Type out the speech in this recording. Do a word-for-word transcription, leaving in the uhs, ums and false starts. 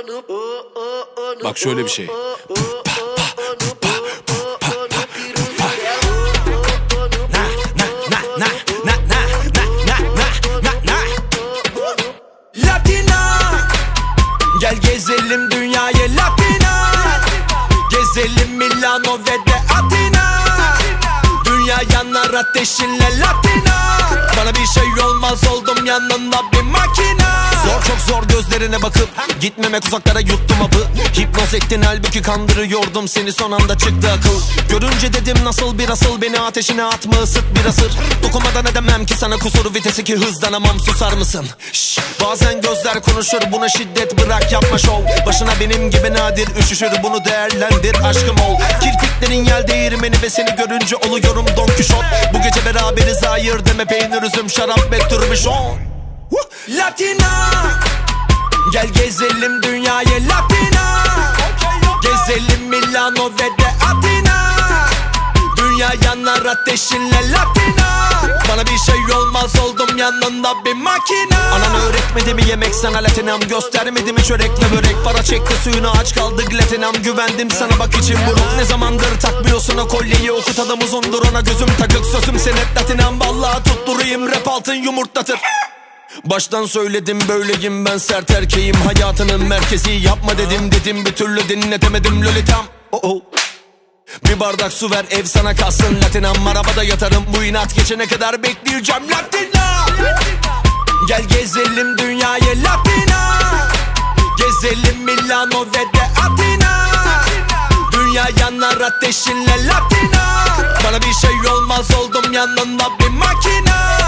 Bak şöyle bir şey. Latina, gel gezelim dünyayı Latina. Gezelim Milano ve de Atina. Dünya yanar ateşinle Latina. Bana bir şey olmaz oldum yanında bir makina. Zor çok zor gözlerine bakıp gitmemek uzaklara yuttum hapı. Hipnoz ettin halbuki kandırıyordum seni, son anda çıktı akıl. Görünce dedim nasıl bir asıl, beni ateşine atma ısıt bir asır. Dokunmadan edemem ki sana kusuru, vitesi ki hızlanamam, susar mısın? Şşş, bazen gözler konuşur, buna şiddet bırak yapma şov. Başına benim gibi nadir üşüşür, bunu değerlendir aşkım ol. Kirpiklerin yel değirmeni ve seni görünce oluyorum Don Kişot. Bu gece beraberiz hayır deme, peynir üzüm şarap ve türbüşon. Latina, gel gezelim dünyayı Latina. Gezelim Milano ve de Atina. Dünya yanar ateşinle Latina. Bana bir şey olmaz oldum yanında bir makina. Anan öğretmedi mi yemek sana Latinam, göstermedi mi çörekle börek. Para çekti suyunu aç kaldık Latinam, güvendim sana bak içim buruk. Ne zamandır takmıyorsun o kolyeyi, okutalım uzundur ona gözüm takık. Sözüm sen hep Latinam, vallahi tutturayım rap altın yumurtlatır. Baştan söyledim böyleyim ben, sert erkeğim, hayatının merkezi. Yapma dedim dedim bir türlü dinletemedim lolitam. Oh oh. Bir bardak su ver ev sana kalsın Latinam, arabada yatarım bu inat geçene kadar bekleyeceğim Latina. Gel gezelim dünyayı Latina. Gezelim Milano ve de Atina. Dünya yanar ateşinle Latina. Bana bir şey olmaz oldum yanında bir makina.